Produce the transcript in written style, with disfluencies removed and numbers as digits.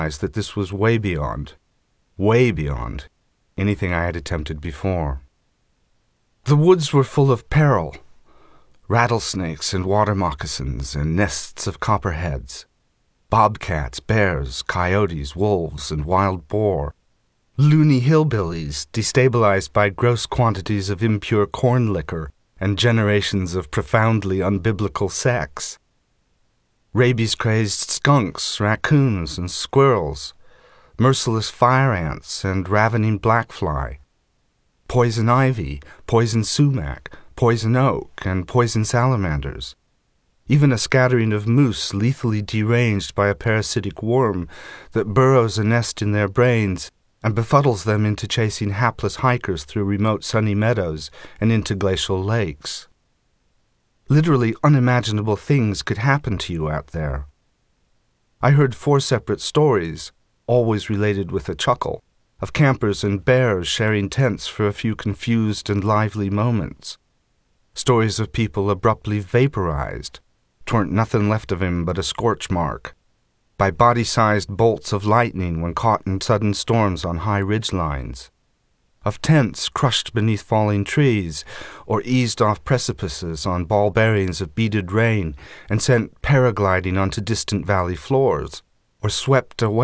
that this was way beyond anything I had attempted before. The woods were full of peril, rattlesnakes and water moccasins and nests of copperheads, bobcats, bears, coyotes, wolves, and wild boar, loony hillbillies destabilized by gross quantities of impure corn liquor and generations of profoundly unbiblical sex, rabies-crazed skunks, raccoons, and squirrels, merciless fire ants and ravening blackfly, poison ivy, poison sumac, poison oak, and poison salamanders, even a scattering of moose lethally deranged by a parasitic worm that burrows a nest in their brains and befuddles them into chasing hapless hikers through remote sunny meadows and into glacial lakes. Literally unimaginable things could happen to you out there. I heard 4 separate stories, always related with a chuckle, of campers and bears sharing tents for a few confused and lively moments. Stories of people abruptly vaporized, "'Tweren't nothing left of him but a scorch mark," by body-sized bolts of lightning when caught in sudden storms on high ridge lines, of tents crushed beneath falling trees, or eased off precipices on ball bearings of beaded rain and sent paragliding onto distant valley floors, or swept away